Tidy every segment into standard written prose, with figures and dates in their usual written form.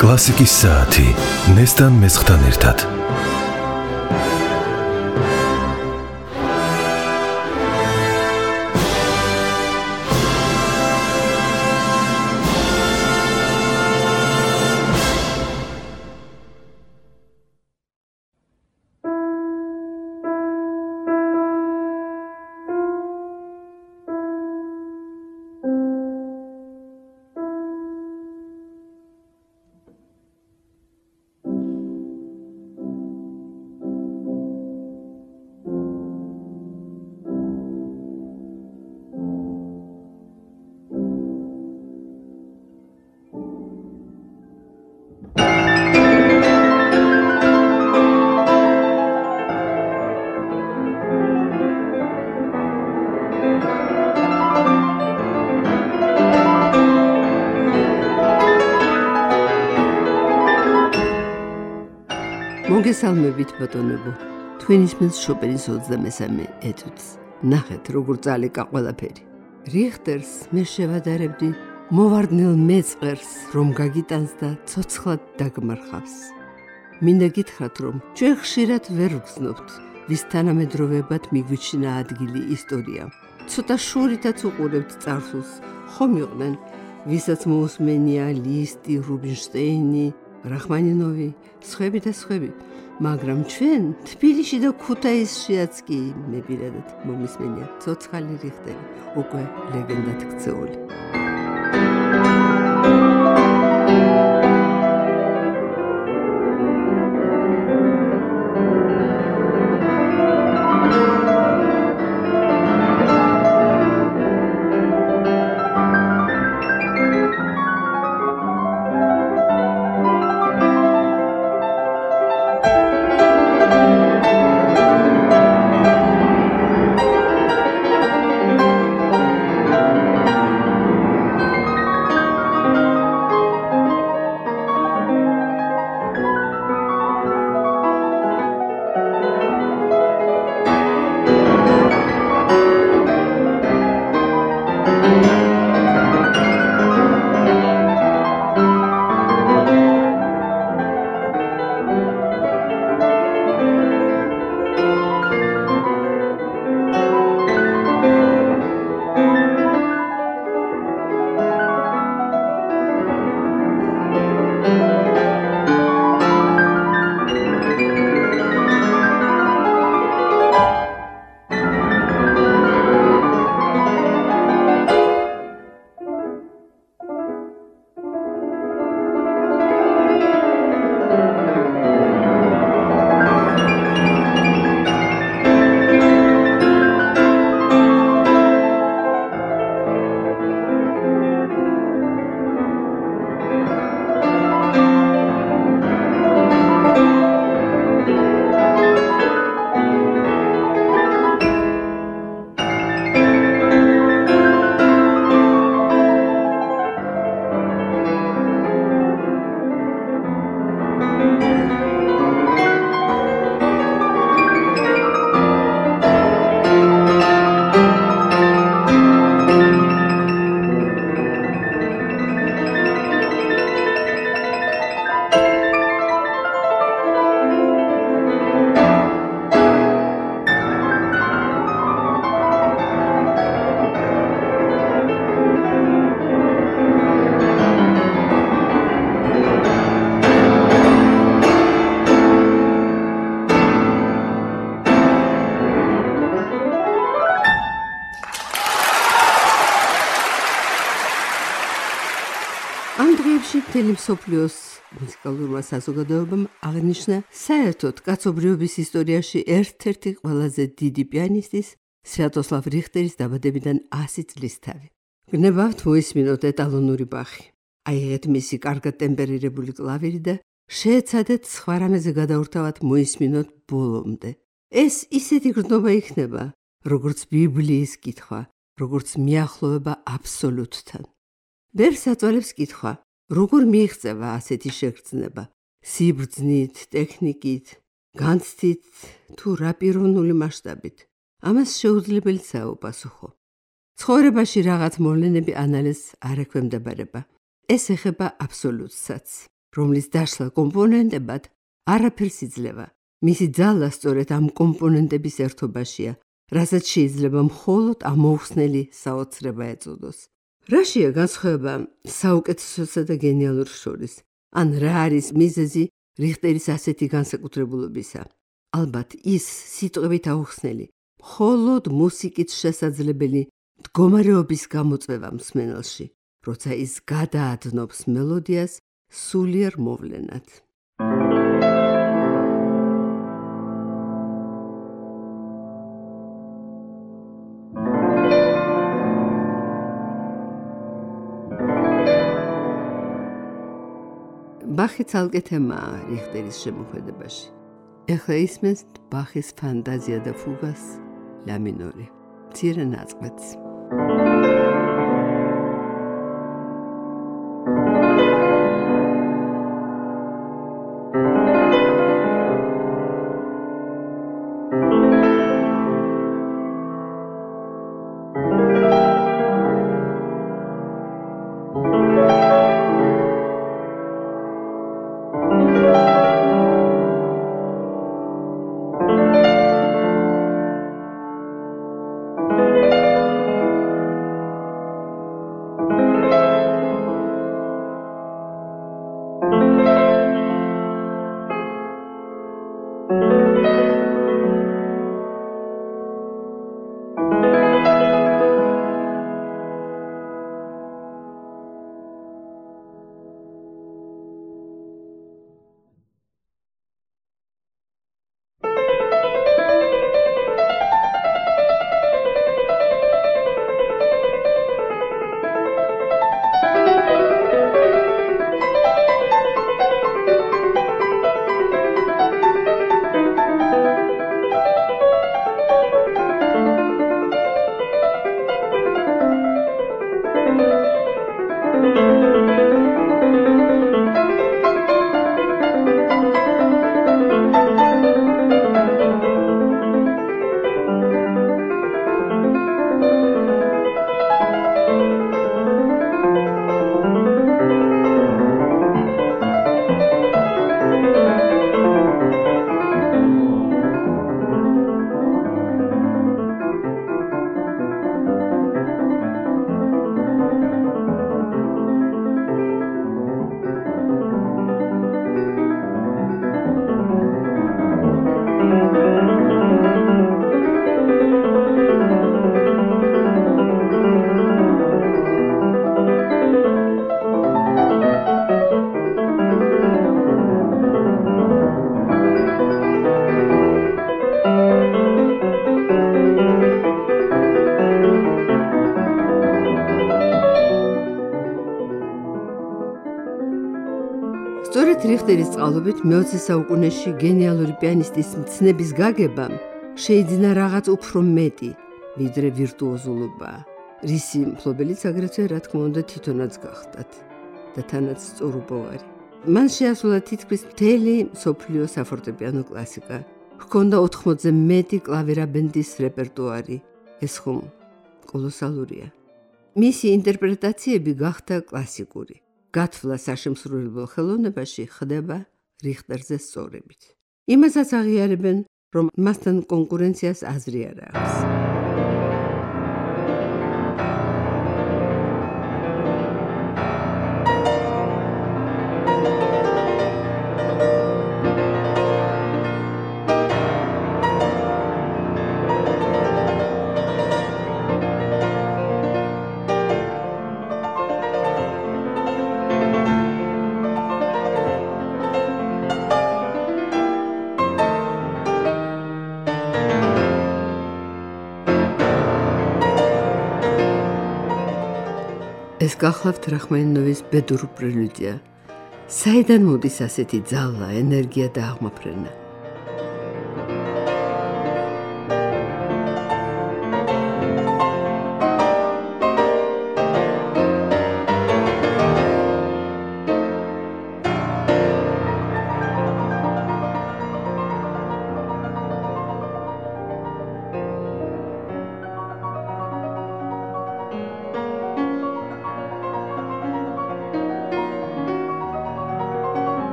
კლასიკის საათი ნესტან მესხთან ერთად. მოგესალმებით ბატონებო, თქვენ ისმენთ შოპენის 23 ეტუდს. ნახეთ, როგორ წალეკა ყველაფერი. რიხტერს მე შევადარებდი მოვარდნილ მეწყერს, რომ გაგიტანს და ცოცხლად დაგმარხავს. მინდა გითხრათ, რომ ჩვენ ხშირად ვერ ვგრძნობთ, ვის თანამედროვეებად მიგვიჩინა ადგილი ისტორიამ. ცოტა შორითაც უყურებთ წარსულს, ხომ იყვნენ, ვისაც მოусმენია ლისტი, რუბინშტეინი, რახმანინოვი, სხვები და სხვები, მაგრამ ჩვენ თბილისში და ქუთაისშიაც კი მე პირადად მომისმენია ცოცხალი რიხტერი, უკვე ლეგენდად ქცეული. ამ დღეებში მთელი მსოფლიოს მუსიკალურმა საზოგადოებამ აღნიშნა საერთოდ კაცობრიობის ისტორიაში ერთ-ერთი ყველაზე დიდი პიანისტის სვიატოსლავ რიხტერის დაბადებიდან 100 წლის თავი. გნებავთ მოისმინოთ ეტალონური ბახი. აიღეთ მისი კარგად ტემპერირებული კლავირი და შეეცადეთ სხვა რამეზე გადაურთავად მოისმინოთ ბოლომდე. ეს ისეთი გრძნობა იქნება, როგორც ბიბლიის კითხვა, როგორც მიახლოვება აბსოლუტთან. ვერ საწვალებს კითხვა, როგორ მიიღწევა ასეთი შეგრძნება, სიბრძნით, ტექნიკით, განცდით თუ რა პიროვნული მასშტაბით. ამას შეუძლებელია უპასუხო. ცხოვრებაში რაღაც მოვლენები ანალიზს არ ექვემდებარება. ეს ეხება აბსოლუტსაც. რომლის დაშლა კომპონენტებად არაფერს იძლევა. მისი ძალა სწორედ ამ კომპონენტების ერთობაშია, რასაც შეიძლება მხოლოდ ამოუხსნელი საოცრება ეწოდოს. რაშია განსხვავება საუკეთესოსა და გენიალურს შორის? ან რა არის მიზეზი რიხტერის ასეთი განსაკუთრებულობისა? ალბათ ის სიტყვებით აუხსნელი, მხოლოდ მუსიკით შესაძლებელი მდგომარეობის გამოწვევა მსმენელში, როცა ის გადაადნობს მელოდიას სულიერ მოვლენად. ბახი ცალკე თემაა რიხტერის შემოქმედებაში. ეხლა ისმენთ ბახის ფანტაზია და ფუგას ლა მინორი. მცირე ნაწყვეტს. სწორედ რიხტერის წყალობით მე-20 საუკუნეში გენიალური პიანისტის მცნების გაგებამ შეიძინა რაღაც უფრო მეტი, ვიდრე ვირტუოზულობა, რისი მფლობელიც აგრეთვე რა თქმა უნდა თვითონაც გახდათ და თანაც სწორუბოვარი. მან შეასრულა თითქმის მთელი მსოფლიო საფორტეპიანო კლასიკა. ჰქონდა 80-ზე მეტი კლავირაბენდის რეპერტუარი. ეს ხომ კოლოსალურია. მისი ინტერპრეტაციები გახდა კლასიკური. გათვლა საშემსრულებლო ხელოვნებაში ხდება რიხტერზე სწორებით. იმასაც აღიარებენ, რომ მასთან კონკურენციას აზრი არ აქვს. ეს გახლავთ რახმანინოვის ბედურ პრელუდია. საიდან მოდის ასეთი ძალა, ენერგია და აღმაფრენა?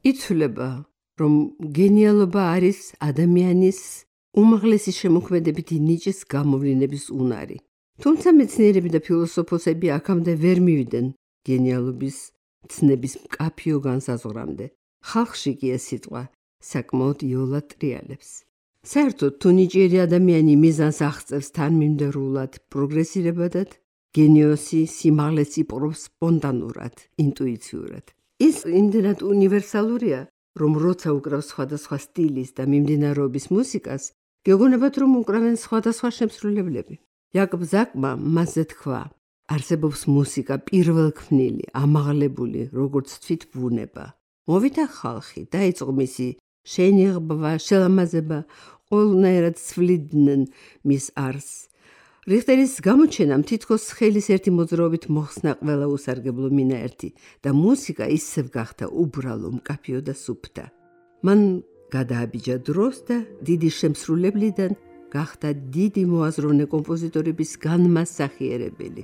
ითვლება, რომ გენიალობა არის ადამიანის უმაღლესი შემოქმედებითი ნიჭის გამოვლინების უნარი. თუმცა მეცნიერები და ფილოსოფოსები აქამდე ვერ მივიდნენ გენიალობის ცნების მკაფიო განსაზღვრამდე. ხალხში კი ეს სიტყვა საკმაოდ იოლად ტრიალებს. საერთოდ თუ ნიჭიერი ადამიანი მიზანს აღწევს თანმიმდევრულად, პროგრესირებადად, გენიოსი სიმაღლეს იპყრობს სპონტანურად, ინტუიციურად. ის იმდენად უნივერსალურია, რომ როცა უკრავს სხვადასხვა სტილის და მიმდინარეობის მუსიკას, გეგონებათ რომ უკრავენ სხვადასხვა შემსრულებლები. იაკობ ზაკმა მასზე თქვა: არსებობს მუსიკა პირველქმნილი, ამაღლებული, როგორც თვით ბუნება. მოვიდა ხალხი, დაიწყო მისი შენიღბვა, შელამაზება, ყველნაირად ცვლიდნენ მის არსს. რიხტერის გამოჩენამ თითქოს ხელის ერთი მოძრაობით მოხსნა ყველა უსარგებლო მინაერთი და მუსიკა ისევ გახდა უბრალო, მკაფიო და სუფთა. მან გადააბიჯა დროს და დიდი შემსრულებლიდან გახდა დიდი მოაზროვნე კომპოზიტორების განმასახიერებელი.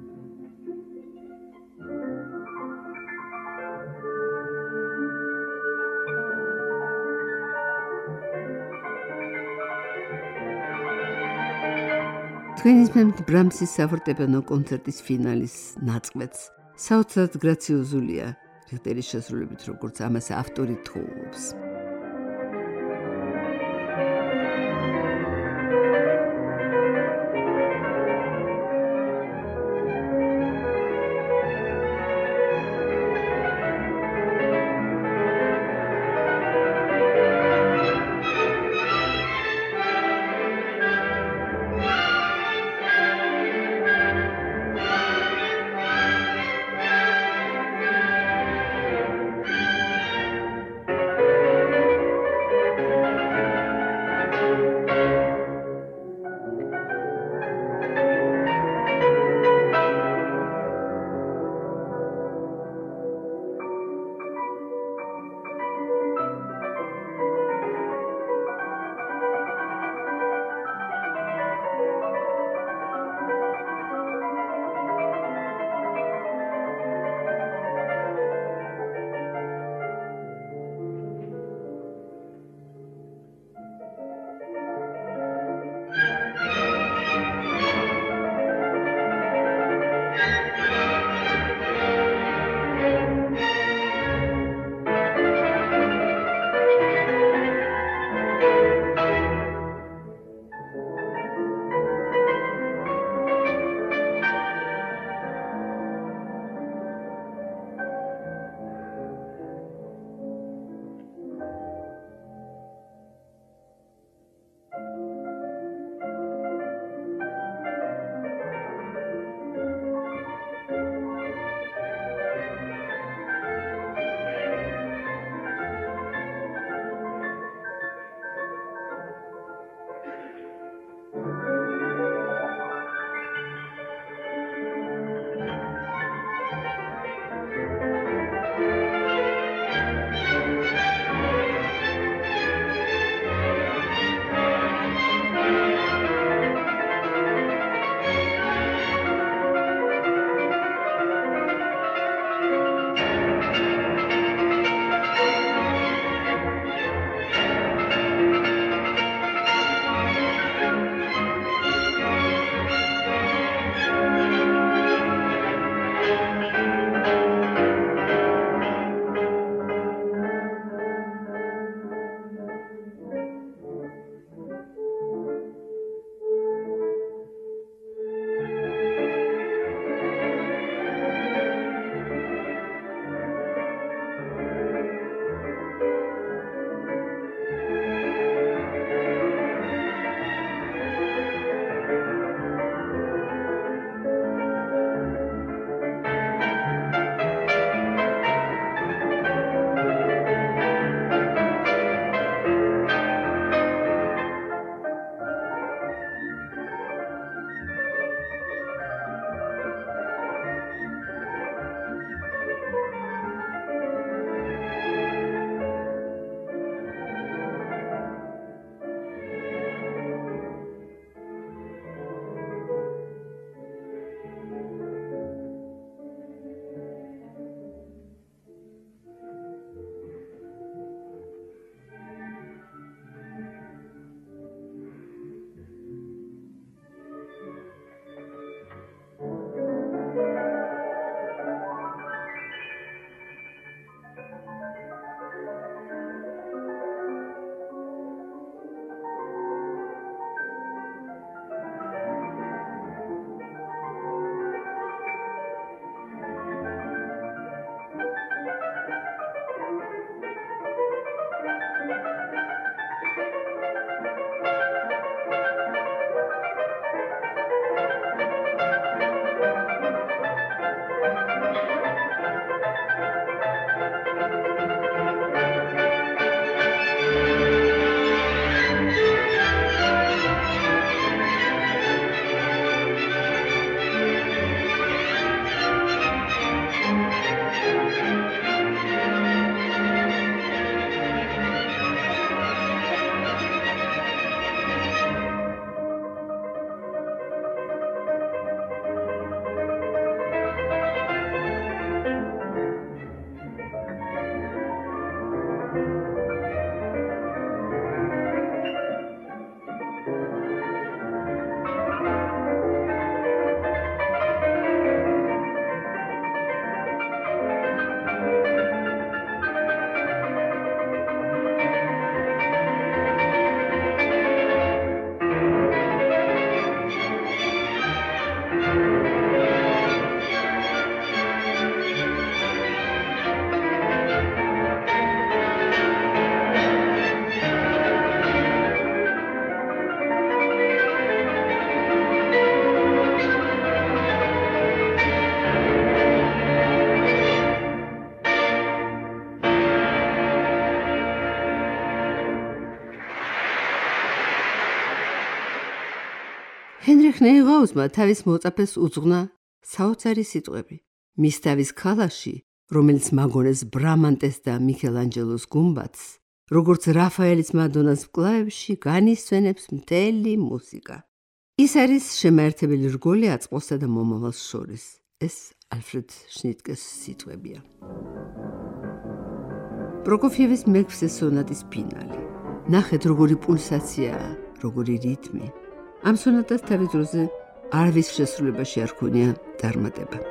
თქვენისმემ ბრამსის საფორტეპიანო კონცერტის ფინალის ნაწყვეტს საოცრად გრაციოზულია რიხტერის შესრულებით, როგორც ამას ავტორი თხოვობს. ხნეიღაუსმა თავის მოწაფეს უძღვნა საოცარი სიტყვები. მის თავის ქალაში, რომელიც მაგონეს ბრამანტეს და მიქელანჯელოს გუმბათს, როგორც რაფაელის მადონას მკლავებში განისვენებს მთელი მუსიკა. ის არის შემაერთებელი რგოლი აწყლოსა და მომავალს შორის. ეს ალფრედ შნიტკეს სიტყვებია. პროკოფიევის მეექვსე სონატის ფინალი. ნახეთ, როგორი პულსაციაა, როგორი რიტმი. ამ სონატას თავის დროზე არვის შესრულებაში არ ქონია წარმატება.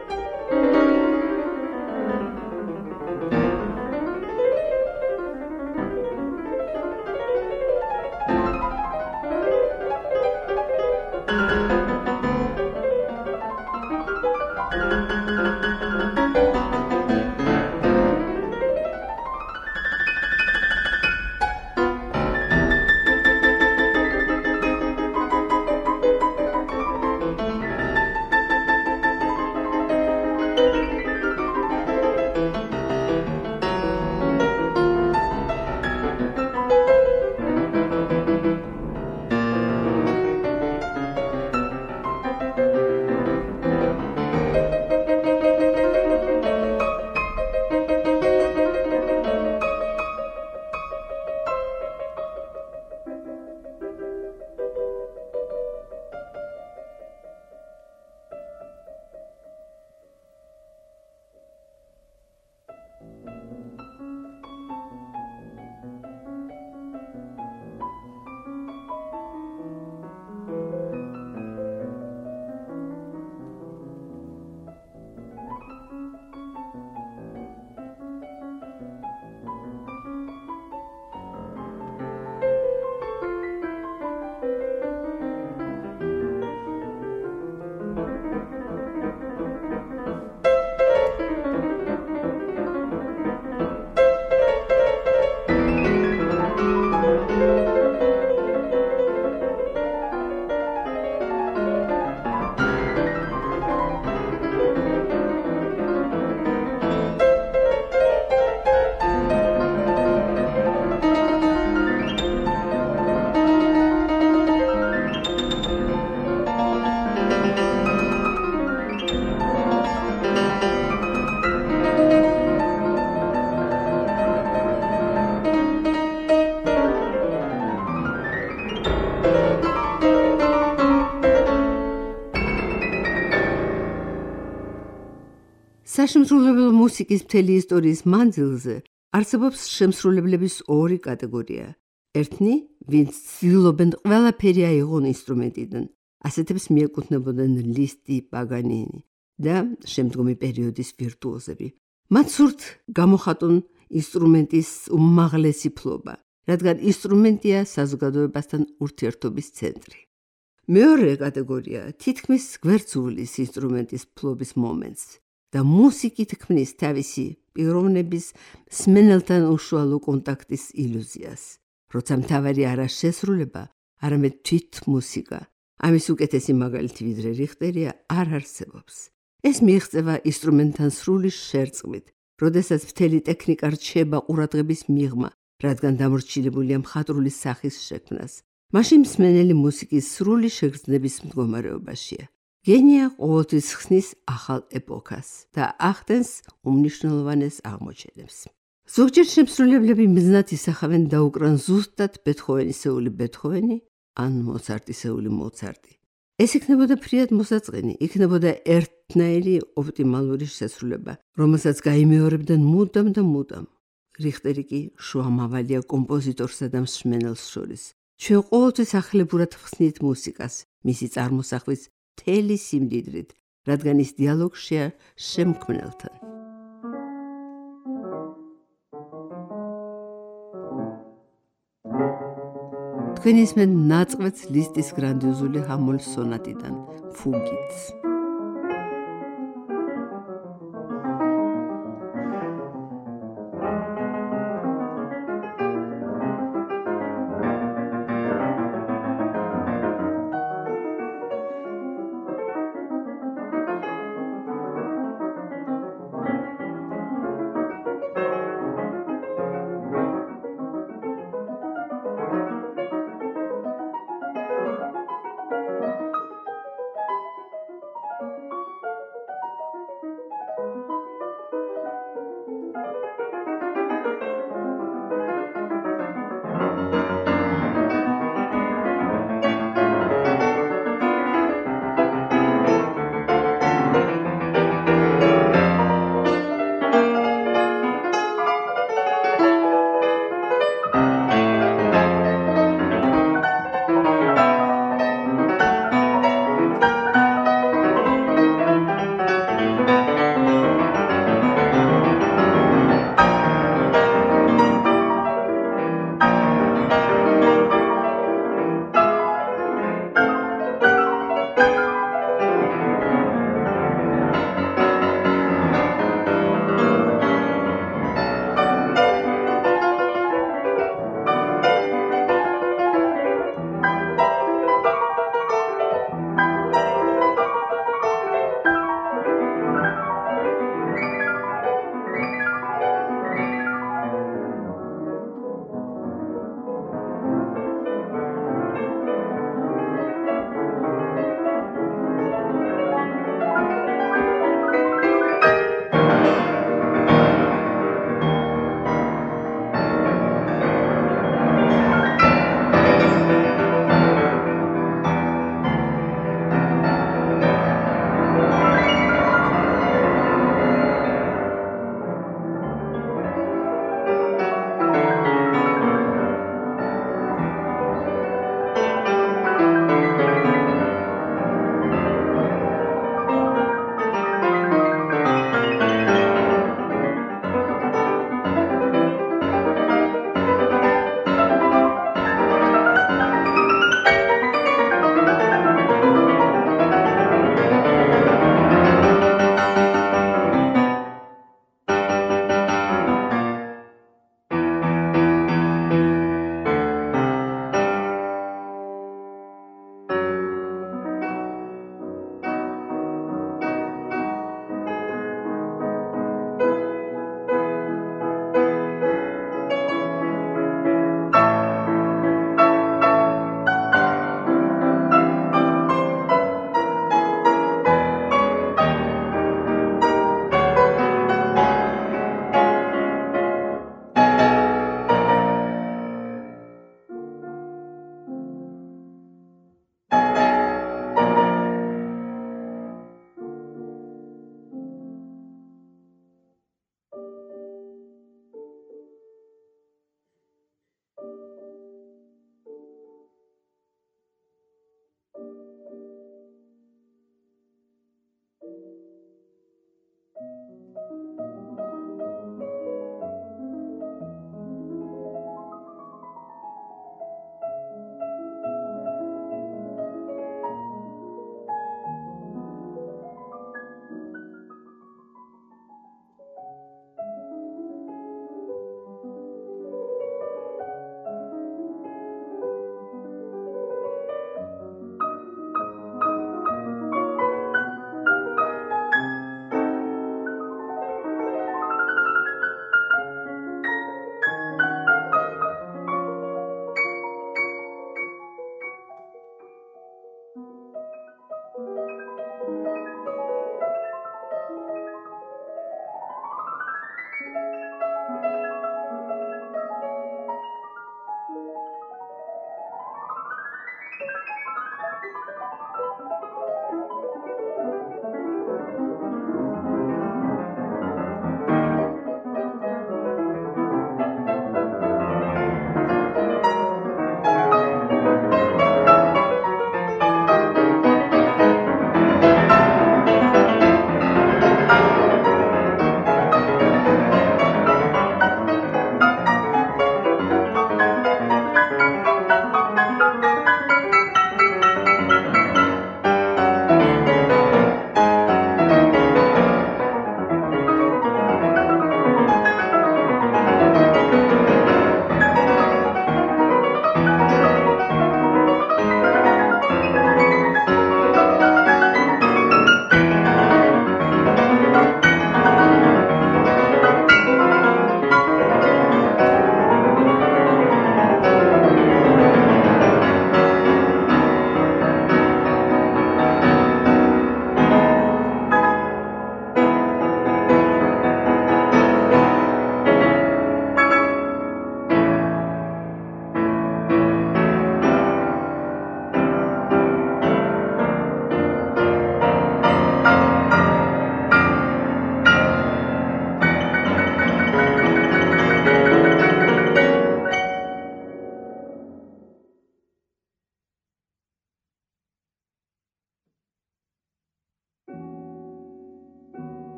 საშემსრულებლო მუსიკის მთელი ისტორიის მანძილზე არსებობს შემსრულებლების ორი კატეგორია. ერთნი, ვინც ცდილობენ ყველაფერი აიღონ ინსტრუმენტიდან, ასეთებს მიეკუთვნებოდნენ ლისტი, პაგანინი და შემდგომი პერიოდის ვირტუოზები. მათ სურთ გამოხატონ ინსტრუმენტის უმაღლესი ფლობა, რადგან ინსტრუმენტია საზოგადოებასთან ურთიერთობის ცენტრი. მეორე კატეგორია თითქმის გვერდსუვლის ინსტრუმენტის ფლობის მომენტს და მუსიკით ქმნის თავისი პიროვნების მსმენელთან უშუალო კონტაქტის ილუზიას. როცა მთავარი არა შესრულება, არამედ თვით მუსიკა. ამის უკეთესი მაგალითი ვიდრე რიხტერია არ არსებობს. ეს მიიღწევა ინსტრუმენტთან სრული შერწყმით, როდესაც მთელი ტექნიკა რჩება ყურადღების მიღმა, რადგან დამორჩილებულია მხატვრული სახის შექმნას. მაშინ მსმენელი მუსიკის სრული შეგრძნების მდგომარეობაშია. გენია ყოველთვის ხსნის ახალ ეპოქას და ახდენს უმნიშვნელოვანეს აღმოჩენებს. ზოგჯერ შემსრულებლები მიზნად ისახავენ დაუკრან ზუსტად ბეთჰოვენისეული ბეთჰოვენი ან მოცარტისეული მოცარტი. ეს იქნებოდა ფრიად მოსაწყენი, იქნებოდა ერთნაირი ოპტიმალური შესრულება, რომელსაც გაიმეორებდნენ მუდამ და მუდამ. რიხტერი კი შუამავალია კომპოზიტორსა და მსმენელს შორის. ჩვენ ყოველთვის ახლებურად ხსნით მუსიკას, მისი წარმოსახვის მთელი სიმდიდრით, რადგან ის დიალოგშია შემქმნელთან. თქვენ ისმენთ ნაწყვეტს ლისტის გრანდიოზული ჰამოლის სონატიდან, ფუგიტს.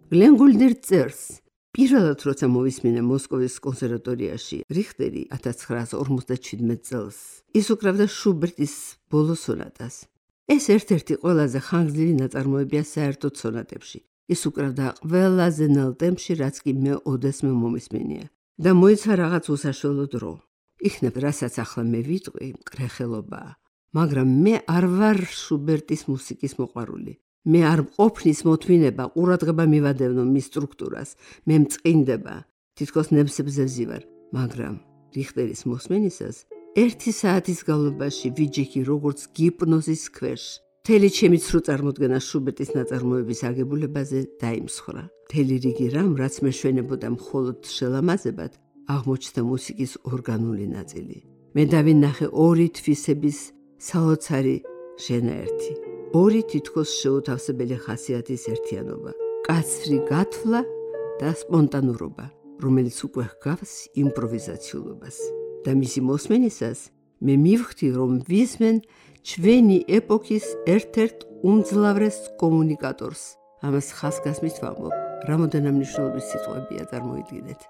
გლენ გულდი წერს პირველად როცა მოვისმინე მოსკოვის კონსერვატორიაში რიხტერი 1957 წელს ის უკრავდა შუბერტის ბოლო სონატას. ეს ერთ-ერთი ყველაზე ხანგრძლივი ნაწარმოებია საერთო სონატებში. ის უკრავდა ყველაზე ნელ ტემპში, რაც კი მე ოდესმე მომისმენია და მოიცა რაღაც უსაშველო დრო. იქნებ რასაც ახლა მე ვიტყვი, მკრეხელობაა, მაგრამ მე არ ვარ შუბერტის მუსიკის მოყვარული. მე არ მყოფნის მოთმინება, ყურადღება მივადევნო მის სტრუქტურას, მე მწყინდება, თითქოს ნებსებზე ვზივარ, მაგრამ რიხტერის მოსმენისას 1 საათის განმავლობაში ვიჯიქი როგორც გიპნოზის ქვეშ. მთელი ჩემი ცრუ წარმოდგენა შუბერტის ნაწარმოების აგებულებაზე დაიმსხვრა. მთელი რიგი რამ, რაც მე შვენებოდა მხოლოდ შელამაზებად, აღმოჩნდა მუსიკის ორგანული ნაწილი. მე დავინახე ორი თვისების საოცარი შენაერთი. ორი თითქოს შეუთავსებელი ხასიათის ერთიანობა, კაცრი გათვლა და სპონტანურობა, რომელიც უკვე ჰგავს იმპროვიზაციულობას. და მისი მოსმენისას მე მივხვდი, რომ ვისმენ ჩვენი ეპოქის ერთ-ერთ უმძლავრეს კომუნიკატორს. ამას ხაზგასმით ვამბობ, რამოდენიმე მნიშვნელობის სიტყვებია, წარმოიდგინეთ.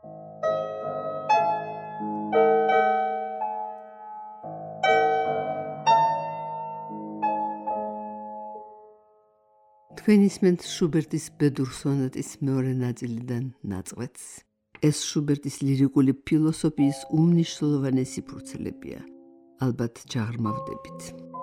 თქვენ ისმენთ შუბერტის ბედურ სონატის მეორე ნაწილიდან ნაწყვეტს. ეს შუბერტის ლირიკული ფილოსოფიის უმნიშვნელოვანესი ფურცლებია. ალბათ ჯაღრმავდებით.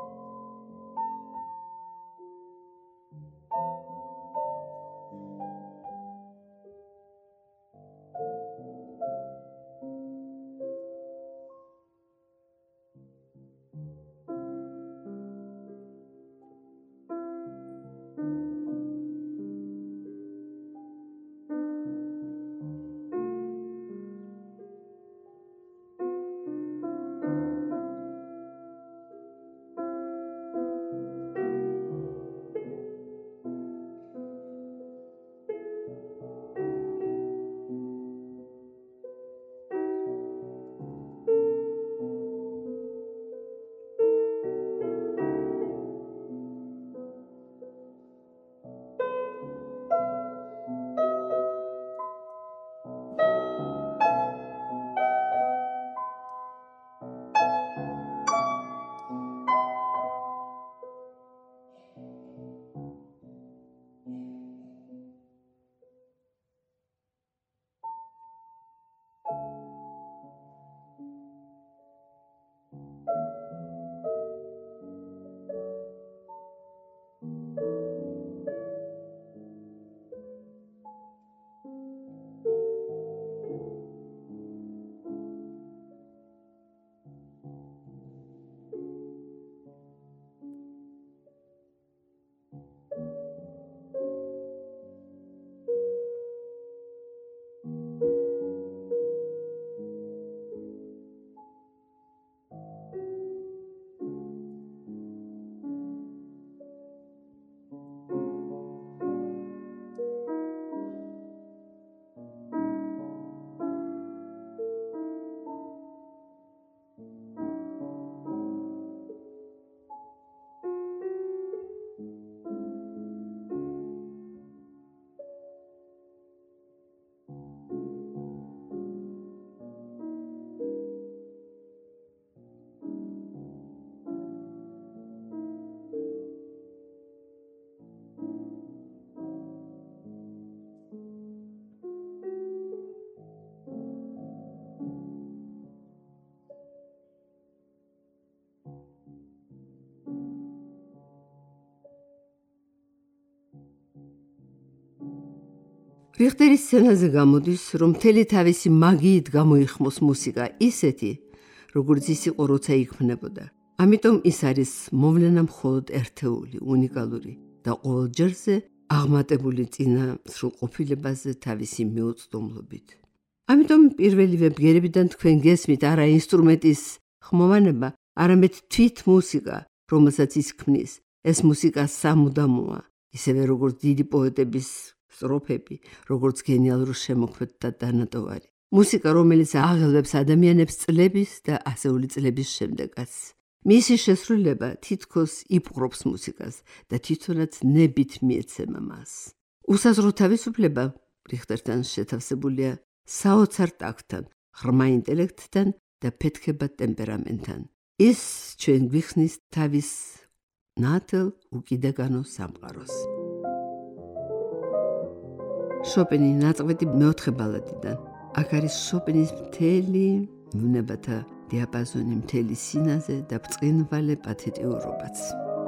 რიხტერის სცენაზე გამოდის, რომ მთელი თავისი მაგიით გამოიხმოს მუსიკა ისეთი, როგორც ის იყო, როცა იქმნებოდა. ამიტომ ის არის მოვლენა მხოლოდ ერთეული, უნიკალური და ყოველ ჯერზე აღმატებული წინა სრულყოფილებაზე თავისი მიუწვდომლობით. ამიტომ პირველივე ბგერებიდან თქვენ გესმით არა ინსტრუმენტის ხმოვანება, არამედ თვით მუსიკა, რომელსაც ის ქმნის. ეს მუსიკა სამუდამოა, ისევე როგორც დიდი პოეტების სტროფები, როგორც გენიალურ შემოქმედთა დანატოვარი. მუსიკა, რომელიც აღელვებს ადამიანებს წლების და ასეული წლების შემდეგაც. მისი შესრულება თითქოს იპყრობს მუსიკას და თვითონაც ნებით მიეცემა მას. უსაზღვრო თავისუფლება რიხტერთან შეთავსებულია საოცარ ტაქტთან, ღრმა ინტელექტთან და ფეთქებად ტემპერამენტთან. ის ჩვენ გვიხსნის თავის ნათელ უკიდაგანო სამყაროს. შოპენი ნაწყვეტი მეოთხე ბალადიდან. აქ არის შოპენის მთელი უნებათა დიაპაზონი, მთელი სინაზე და ბრწყინვალე პათეტიურობაც.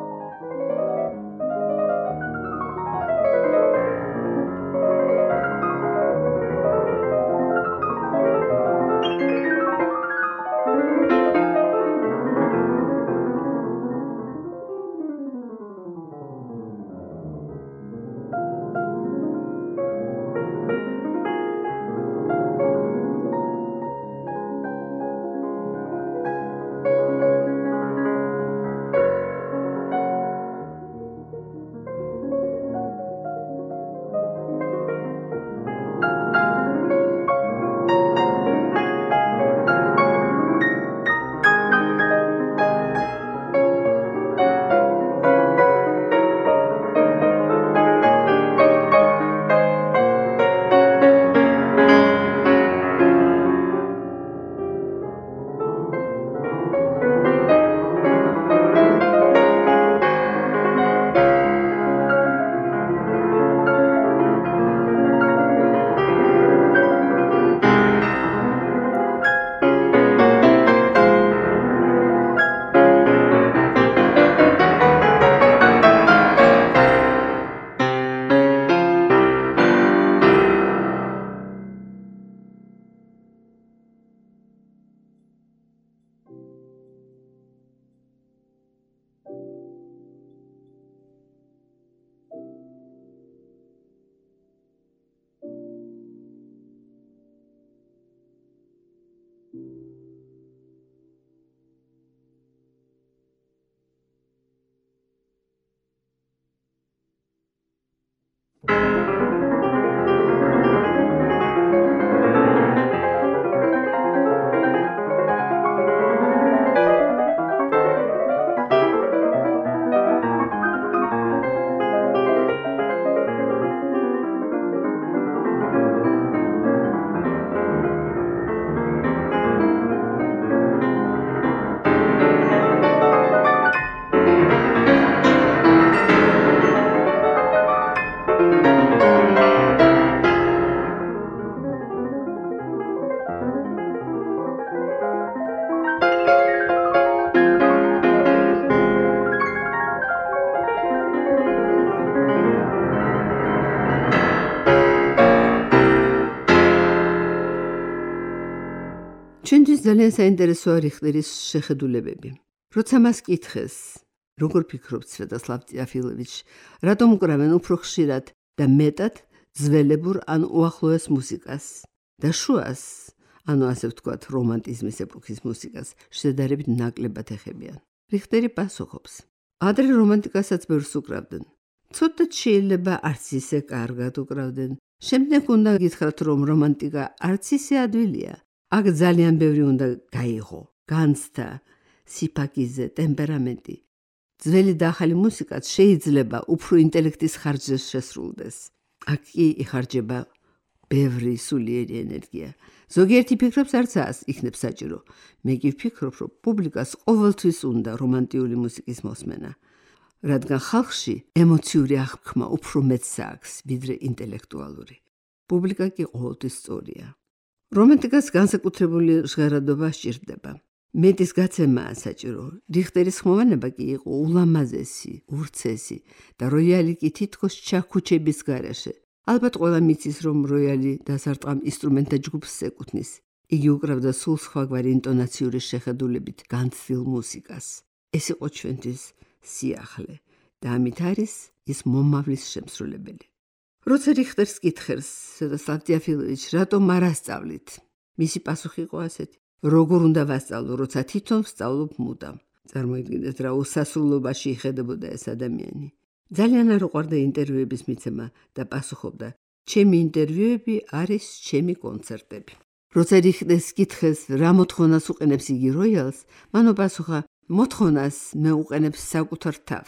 ჩვენთვის ძალიან საინტერესოა რიხტერის შეხედულებები. როცა მას კითხეს, როგორ ფიქრობთ სვიატოსლავ ტიაფილოვიჩ, რატომ უკრავენ უფრო ხშირად და მეტად ძველებურ ან უახლოეს მუსიკას და შუას, ანუ ასე ვთქვათ, რომანტიზმის ეპოქის მუსიკას შედარებით ნაკლებად ეხებიან. რიხტერი პასუხობს: ადრე რომანტიკასაც ბევრს უკრავდნენ. ცოტათ შეიძლება არც ისე კარგად უკრავდნენ. შემდეგ უნდა გითხრათ, რომ რომანტიკა არც ისე ადვილია. აქ ძალიან ბევრი უნდა გაიღო, განცდა, სიფაქიზე, ტემპერამენტი. ძველი და ახალი მუსიკაც შეიძლება უფრო ინტელექტის ხარჯზე შესრულდეს. აქ კი იხარჯება ბევრი სულიერი ენერგია. ზოგიერთი ფიქრობს, არც იქნებს საჭირო. მე კი ვფიქრობ, რომ პუბლიკას ყოველთვის უნდა რომანტიული მუსიკის მოსმენა, რადგან ხალხში ემოციური აღქმა უფრო მეტს აქვს, ვიდრე ინტელექტუალური. პუბლიკა კი ყოველთვის სწორია. რომანტიკას განსაკუთრებული ჟღერადობა სჭირდება. მეტის გაცემაა საჭირო. რიხტერის ხმოვანება კი იყო ულამაზესი, ურცესი და როიალი კი თითქოს ჩაქუჩების გარეშე. ალბათ ყველა მიცის, რომ როიალი დასარტყამ ინსტრუმენტთა ჯგუფს ეკუთვნის. იგი უკრავდა სულ სხვაგვარი ინტონაციური შეხედულებით განცდილ მუსიკას. ეს იყო ჩვენთვის სიახლე და ამით არის ის მომავლის შემსრულებელი. როცა რიხტერს კითხეს, სვიატოსლავ ტიაფილოვიჩ, რატომ არ ასწავლით? მისი პასუხი იყო ასეთი: როგორ უნდა ვასწავლო, როცა თვითონ ვსწავლობ მუდამ. წარმოიდგინეთ, რა უსასრულობაში იხედებოდა ეს ადამიანი. ძალიან არ უყვარდა ინტერვიუების მიცემა და პასუხობდა: ჩემი ინტერვიუები არის ჩემი კონცერტები. როცა რიხტერს კითხეს, რა მოთხოვნას უყენებს იგი როიალს, მან უპასუხა: მოთხოვნას მე უყენებ საკუთარ თავს.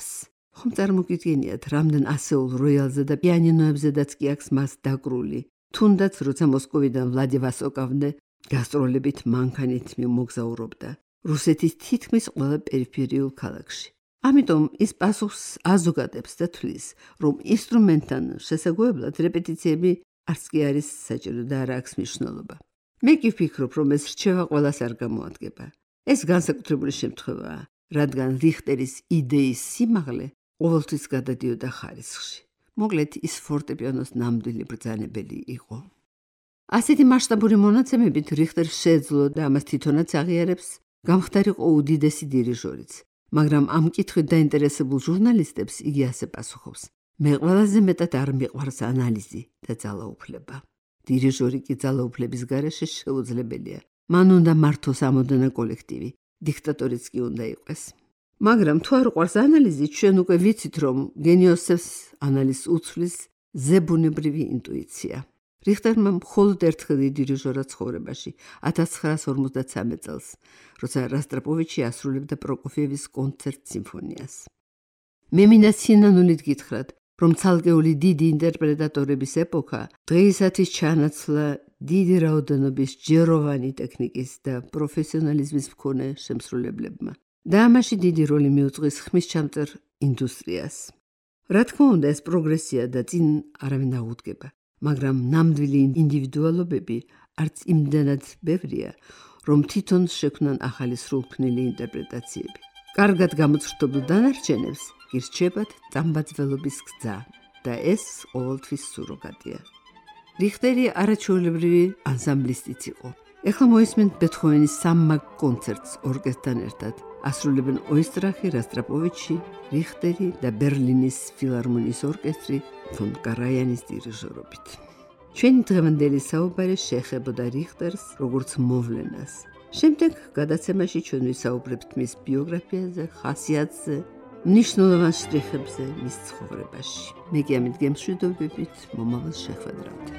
ხომ წარმოგიდგენიათ, რამდენ ასეულ როიალზე და პიანინოებზედაც კი აქვს მას დაკრული. თუნდაც როცა მოსკოვიდან ვლადივოსტოკამდე გასტროლებით მანქანით მოგზაურობდა რუსეთის თითქმის ყველა პერიფერიულ ქალაქში. ამიტომ ის პასუხს აზოგადებს და თვლის, რომ ინსტრუმენტთან შესაძლებლად რეპეტიციები არც კი არის საჭირო და არ აქვს მნიშვნელობა. მე კი ვფიქრობ, რომ ეს რჩევა ყველას არ გამოადგება. ეს განსაკუთრებული შემთხვევაა, რადგან რიხტერის იდეის სიმაღლე ყოველთვის გადადიოდა ხარისხში. მოკლედ ის ფორტეპიანოს ნამდვილი ბრძანებელი იყო. ასეთი მასშტაბური მონაცემებით რიხტერს შეეძლო და ამას თვითონაც აღიარებს, გამხდარიყო უდიდესი დირიჟორიც. მაგრამ ამ კითხვით დაინტერესებულ ჟურნალისტებს იგი ასე პასუხობს: მე ყველაზე მეტად არ მიყვარს ანალიზი და ძალაუფლება. დირიჟორი კი ძალაუფლების გარეშე შეუძლებელია. მან უნდა მართოს ამოდანა კოლექტივი, დიქტატორიც კი უნდა იყოს. მაგრამ თუ არ უყვარს ანალიზი, ჩვენ უკვე ვიცით, რომ გენიოსებს ანალიზს უცვლის ზებუნებრივი ინტუიცია. რიხტერმა მხოლოდ ერთხელ დირიჟორა ცხოვრებაში 1953 წელს, როცა როსტროპოვიჩი ასრულებდა პროკოფიევის კონცერტ სიმფონიას. მე მინდა სინანულით გითხრათ, რომ ცალკეული დიდი ინტერპრეტატორების ეპოქა დღეისათვის ჩანაცვლა დიდი რაოდენობის ჯეროვანი ტექნიკის და პროფესიონალიზმის მქონე შემსრულებლებმა. და ამაში დიდი როლი მიუძღვის ხმისჩამწერ ინდუსტრიას. რა თქმა უნდა, ეს პროგრესია და წინ არავინ აღუდგება, მაგრამ ნამდვილი ინდივიდუალობები არც იმდენად ბევრია, რომ თვითონ შექმნან ახალი სრულქმნილი ინტერპრეტაციები. კარგად გამოცრთობილ დანარჩენებს გირჩებათ წამბაძველობის გზა და ეს ყოველთვის სუროგატია. რიხტერი არაჩვეულებრივი ანსამბლისტიც იყო. ეხლა მოისმენთ ბეთჰოვენის სამმაგ კონცერტს ორკესტრთან ერთად. ასრულებენ ოისტრახი, როსტროპოვიჩი, რიხტერი და ბერლინის ფილარმონიის ორკესტრი ფონ კარაიანის დირიჟორობით. ჩვენი დღევანდელი საუბარი შეეხებოდა რიხტერს როგორც მოვლენას. შემდეგ გადაცემაში ჩვენ ვისაუბრებთ მის ბიოგრაფიაზე, ხასიათზე, მნიშვნელოვან შტრიხებზე მის ცხოვრებაში. მე კი ამით გემშვიდობებით მომავალ შეხვედრამდე.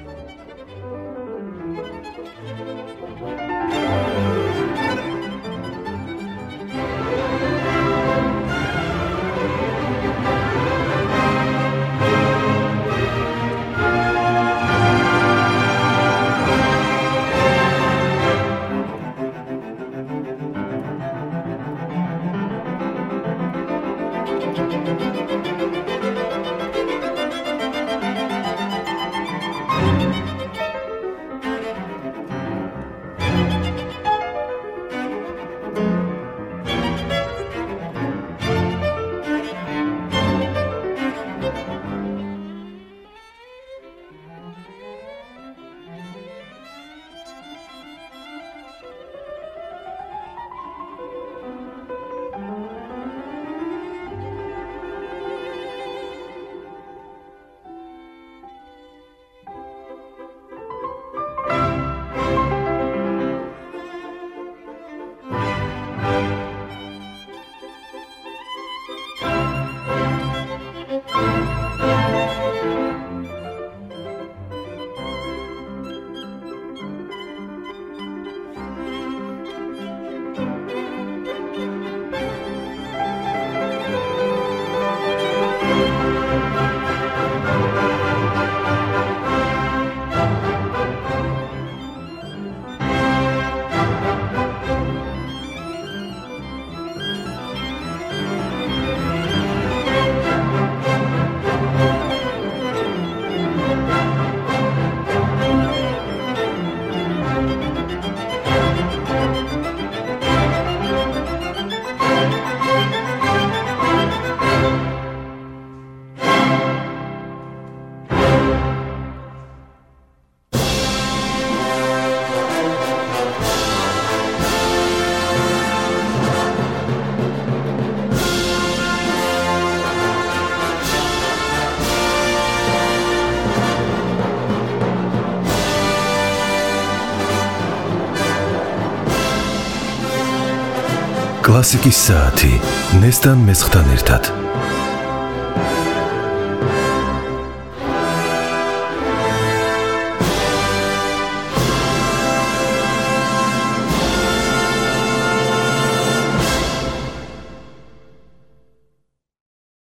კლასიკის საათი ნესტან მესხთან ერთად.